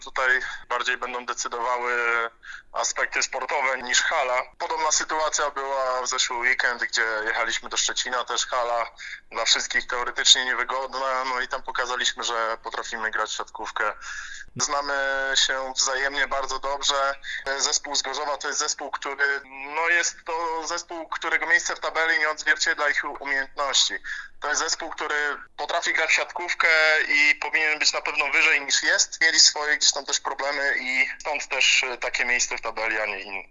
Tutaj bardziej będą decydowały aspekty sportowe niż hala. Podobna sytuacja była w zeszły weekend, gdzie jechaliśmy do Szczecina, też hala dla wszystkich teoretycznie niewygodna, no i tam pokazaliśmy, że potrafimy grać w siatkówkę. Znamy się wzajemnie bardzo dobrze. Zespół z Gorzowa to jest zespół, jest to zespół, którego miejsce w tabeli nie odzwierciedla ich umiejętności. To jest zespół, który potrafi grać w siatkówkę i powinien być na pewno wyżej niż jest. Mieli swoje gdzieś tam też problemy i stąd też takie miejsce w tabeli, a nie inne.